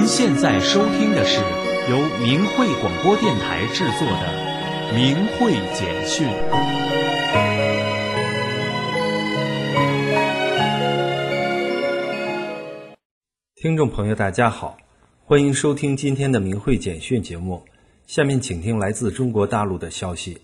现在收听的是由明慧广播电台制作的明慧简讯。 听众朋友大家好，欢迎收听今天的明慧简讯节目，下面请听来自中国大陆的消息。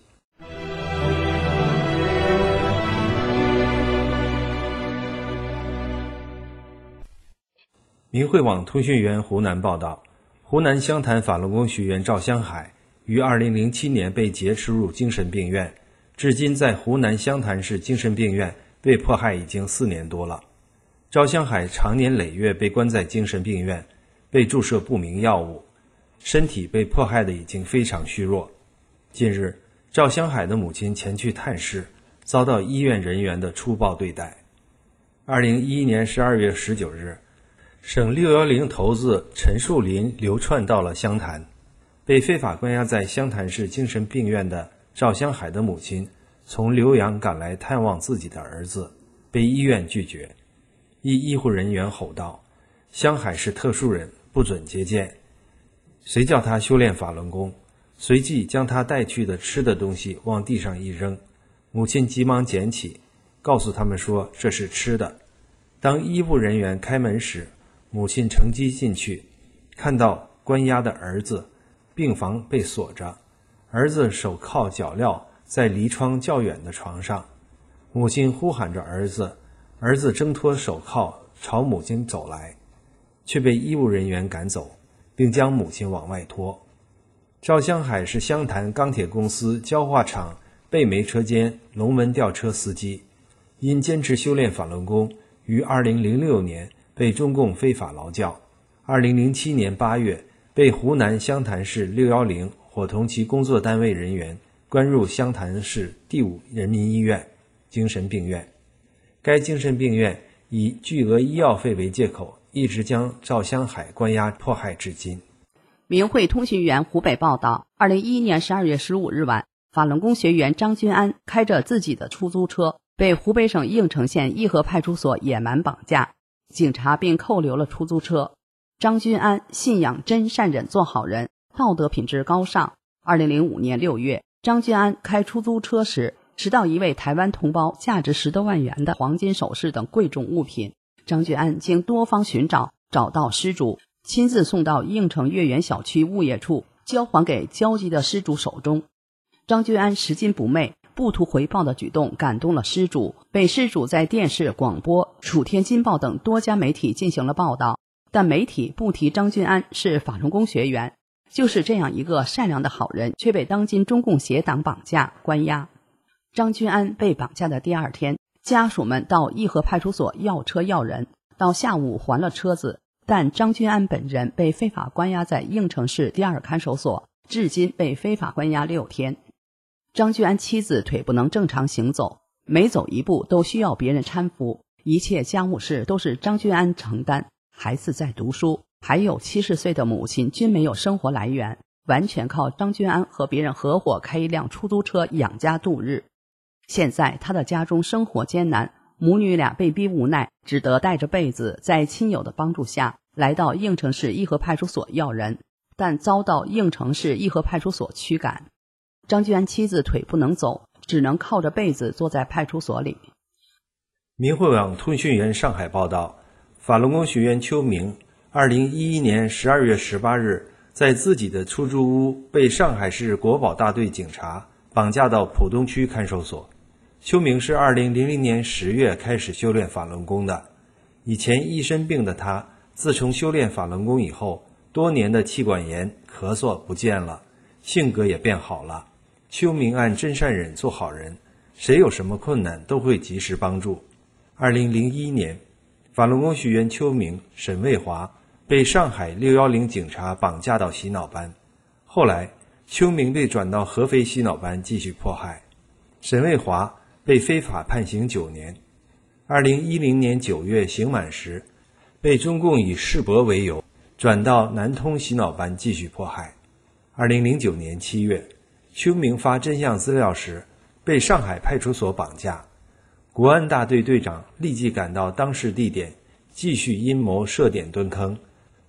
明慧网通讯员湖南报道，湖南湘潭法轮功学员赵香海于2007年被劫持入精神病院，至今在湖南湘潭市精神病院被迫害已经4年多了。赵香海长年累月被关在精神病院，被注射不明药物，身体被迫害的已经非常虚弱。近日，赵香海的母亲前去探视，遭到医院人员的粗暴对待。2011年12月19日，省610头子陈树林流窜到了湘潭，被非法关押在湘潭市精神病院的赵香海的母亲从浏阳赶来探望自己的儿子，被医院拒绝。一医护人员吼道：“香海是特殊人，不准接见。”谁叫他修炼法轮功？随即将他带去的吃的东西往地上一扔，母亲急忙捡起，告诉他们说这是吃的。当医务人员开门时，母亲乘机进去，看到关押的儿子，病房被锁着，儿子手铐脚镣在离窗较远的床上，母亲呼喊着儿子，儿子挣脱手铐朝母亲走来，却被医务人员赶走，并将母亲往外拖。赵香海是湘潭钢铁公司焦化厂备煤车间龙门吊车司机，因坚持修炼法轮功，于2006年被中共非法劳教，2007年8月被湖南湘潭市610伙同其工作单位人员关入湘潭市第5人民医院精神病院。该精神病院以巨额医药费为借口，一直将赵香海关押迫害至今。 明慧通讯员湖北报道，2011年12月15日晚，法轮功学员张君安开着自己的出租车，被湖北省应城县义和派出所野蛮绑架，警察并扣留了出租车。张君安信仰真善忍做好人，道德品质高尚。2005年6月，张君安开出租车时，拾到一位台湾同胞价值10多万元的黄金首饰等贵重物品。张君安经多方寻找，找到失主，亲自送到应城月园小区物业处，交还给焦急的失主手中。张君安拾金不昧，不图回报的举动感动了失主，被失主在电视、广播、楚天金报等多家媒体进行了报道，但媒体不提张君安是法轮功学员。就是这样一个善良的好人，却被当今中共邪党绑架关押。张君安被绑架的第2天，家属们到义和派出所要车要人，到下午还了车子，但张君安本人被非法关押在应城市第2看守所，至今被非法关押6天。张君安妻子腿不能正常行走，每走一步都需要别人搀扶，一切家务事都是张君安承担，孩子在读书，还有70岁的母亲均没有生活来源，完全靠张君安和别人合伙开一辆出租车养家度日。现在他的家中生活艰难，母女俩被逼无奈，只得带着被子在亲友的帮助下来到应城市义和派出所要人，但遭到应城市义和派出所驱赶。张君安妻子腿不能走，只能靠着被子坐在派出所里。 明慧网通讯员上海报道，法轮功学员邱明2011年12月18日在自己的出租屋被上海市国保大队警察绑架到浦东区看守所。邱明是2000年10月开始修炼法轮功的，以前一身病的他，自从修炼法轮功以后，多年的气管炎、咳嗽不见了，性格也变好了。邱明按真善忍做好人，谁有什么困难都会及时帮助。2001年，法轮功学员邱明、沈卫华被上海610警察绑架到洗脑班，后来邱明被转到合肥洗脑班继续迫害，沈卫华被非法判刑9年。2010年9月刑满时，被中共以世博为由转到南通洗脑班继续迫害。2009年7月，邱明发真相资料时被上海派出所绑架，国安大队队长立即赶到当事地点，继续阴谋设点蹲坑，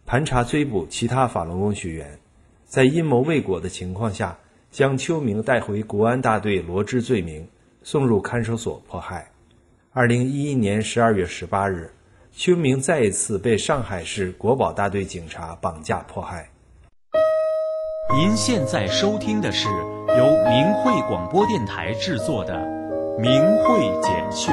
盘查追捕其他法轮功学员，在阴谋未果的情况下，将邱明带回国安大队罗织罪名，送入看守所迫害。2011年12月18日，邱明再一次被上海市国保大队警察绑架迫害。 您现在收听的是由明慧广播电台制作的《明慧简讯》。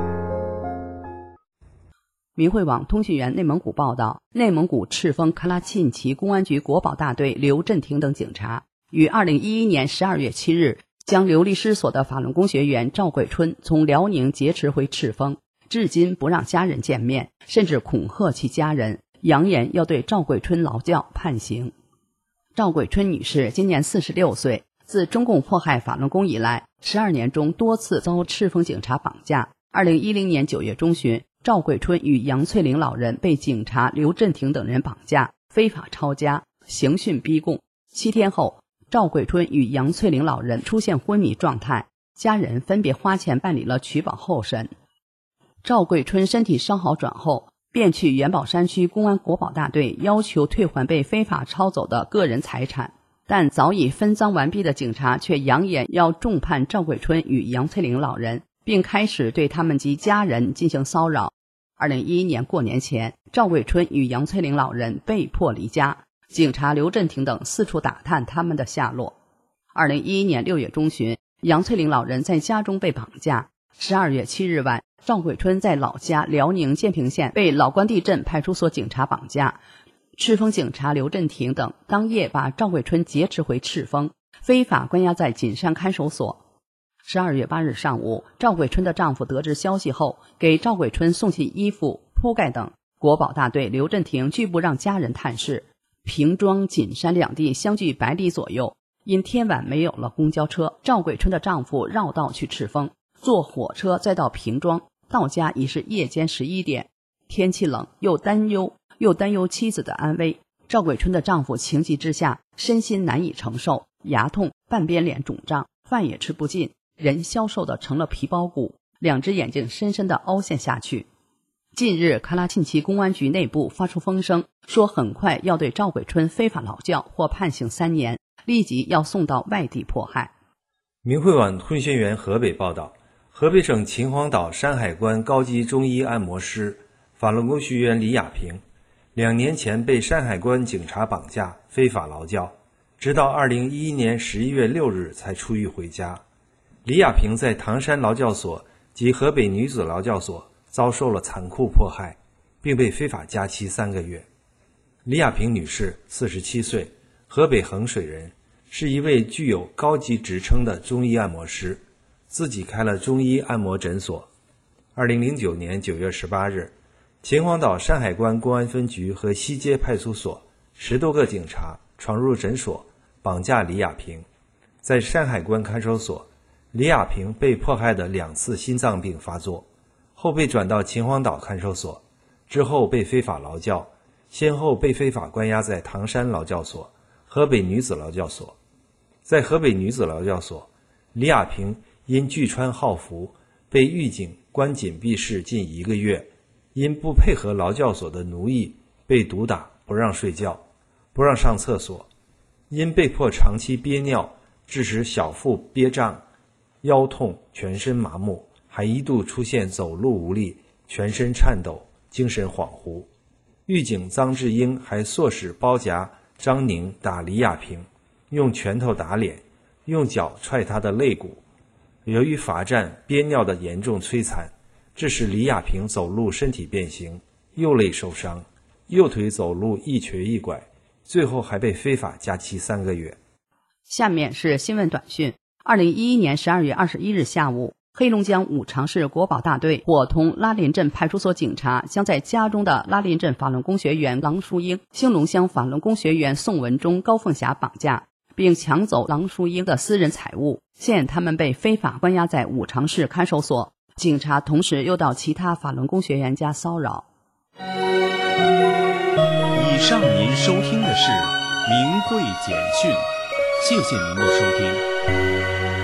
明慧网通讯员内蒙古报道，内蒙古赤峰喀拉沁旗公安局国保大队刘振廷等警察于2011年12月7日将流离失所的法轮功学员赵桂春从辽宁劫持回赤峰，至今不让家人见面，甚至恐吓其家人，扬言要对赵桂春劳教判刑。赵桂春女士今年46岁，自中共迫害法轮功以来，12年中多次遭赤峰警察绑架。2010年9月中旬，赵桂春与杨翠玲老人被警察刘振廷等人绑架，非法抄家，刑讯逼供。7天后，赵桂春与杨翠玲老人出现昏迷状态，家人分别花钱办理了取保候审。赵桂春身体稍好转后，便去元宝山区公安国保大队要求退还被非法抄走的个人财产，但早已分赃完毕的警察却扬言要重判赵桂春与杨翠玲老人，并开始对他们及家人进行骚扰。2011年过年前，赵桂春与杨翠玲老人被迫离家，警察刘振廷等四处打探他们的下落。2011年6月中旬，杨翠玲老人在家中被绑架。12月7日晚，赵桂春在老家辽宁建平县被老关地镇派出所警察绑架。赤峰警察刘振廷等当夜把赵桂春劫持回赤峰，非法关押在锦山看守所。12月8日上午，赵桂春的丈夫得知消息后，给赵桂春送去衣服、铺盖等。国保大队刘振廷拒不让家人探视。平庄、锦山两地相距100里左右，因天晚没有了公交车，赵桂春的丈夫绕道去赤峰，坐火车再到平庄，到家已是夜间11点。天气冷，又担忧妻子的安危，赵桂春的丈夫情急之下，身心难以承受，牙痛，半边脸肿胀，饭也吃不进，人消瘦的成了皮包骨，两只眼睛深深的凹陷下去。近日，喀拉沁旗公安局内部发出风声，说很快要对赵桂春非法劳教或判刑3年，立即要送到外地迫害。 明慧网通讯员河北报道，河北省秦皇岛山海关高级中医按摩师、法轮功学员李亚平，2年前被山海关警察绑架，非法劳教，直到2011年11月6日才出狱回家。李亚平在唐山劳教所及河北女子劳教所遭受了残酷迫害，并被非法加期3个月。李亚平女士47岁，河北衡水人，是一位具有高级职称的中医按摩师，自己开了中医按摩诊所。2009年9月18日，秦皇岛山海关公安分局和西街派出所10多个警察闯入诊所，绑架李亚平。在山海关看守所，李亚平被迫害的2次心脏病发作，后被转到秦皇岛看守所，之后被非法劳教，先后被非法关押在唐山劳教所、河北女子劳教所。在河北女子劳教所，李亚平因拒穿号服被狱警关紧闭室近1个月，因不配合劳教所的奴役被毒打，不让睡觉，不让上厕所，因被迫长期憋尿，致使小腹憋胀、腰痛、全身麻木，还一度出现走路无力、全身颤抖、精神恍惚。狱警臧志英还唆使包夹张宁打李亚平，用拳头打脸，用脚踹他的肋骨。由于罚站、憋尿的严重摧残，致使李亚平走路身体变形，右肋受伤，右腿走路一瘸一拐，最后还被非法加期3个月。 下面是新闻短讯。2011年12月21日下午，黑龙江五常市国保大队伙同拉林镇派出所警察，将在家中的拉林镇法轮功学员郎淑英、兴隆乡法轮功学员宋文忠、高凤霞绑架，并抢走郎淑英的私人财物。现他们被非法关押在五常市看守所，警察同时又到其他法轮功学员家骚扰。 以上您收听的是明慧简讯，谢谢您的收听。